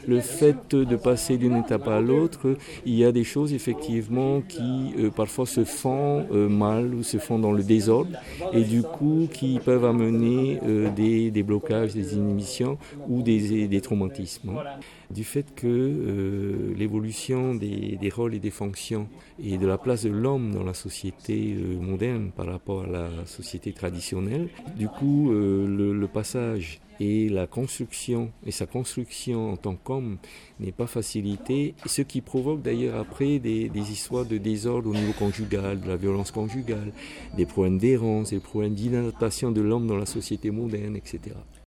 le fait de passer d'une étape à l'autre, il y a des choses effectivement qui parfois se font mal ou se font dans le désordre et du coup qui peuvent amener des blocages, des inhibitions ou des traumatismes. Du fait que l'évolution des rôles et des fonctions et de la place de l'homme dans la société moderne par rapport à la société traditionnelle, du coup le passage et la construction et sa construction en tant qu'homme n'est pas facilitée, ce qui provoque d'ailleurs après des histoires de désordre au niveau conjugal, de la violence conjugale, des problèmes d'errance, des problèmes d'inadaptation de l'homme dans la société moderne, etc.